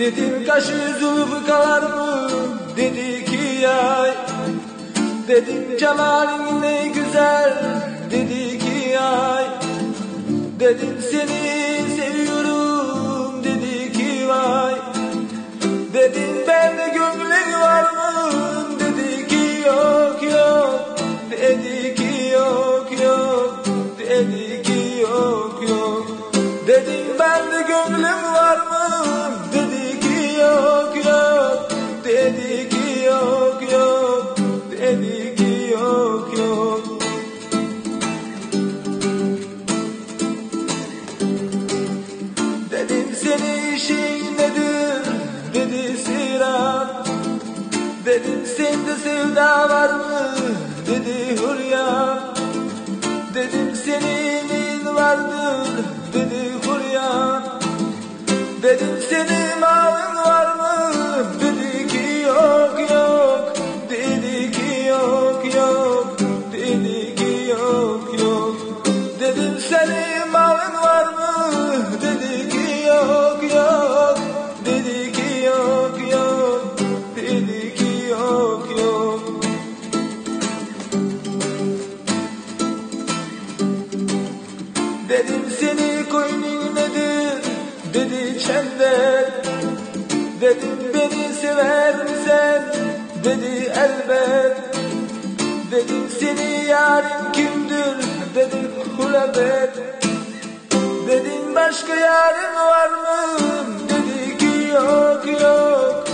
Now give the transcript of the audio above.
Dedim kaşı zülfü kalar mı? Dedi ki yay. Dedim cemalin ne güzel. Dedi ki yay. Dedim seni seviyorum. Dedi ki vay. Dedim bende gönlün var mı? Dedi ki yok yok. Dedi ki yok yok. Dedi ki yok yok. Dedim bende gönlüm var mı? Dedi ki yok yok. Dedi ki yok yok. Dedi ki yok yok. Dedim senin işin nedir? Dedi sirat. Dedim sende sevda var mı? Dedi hurya. Dedim senin vardır? Dedi hurya. Dedim senin malın var mı? Dedi ki yok yok. Dedi ki yok yok. Dedi ki yok yok. Dedim senin malın var mı? Dedi ki yok yok. Dedi ki yok yok. Dedi ki yok yok. Dedim seni koynun nedir? Dedi çember. Dedim beni sever misin? Dedi elbet. Dedim seni yarın kimdir? Dedi hulebet. Dedim başka yarın var mı? Dedi ki yok yok.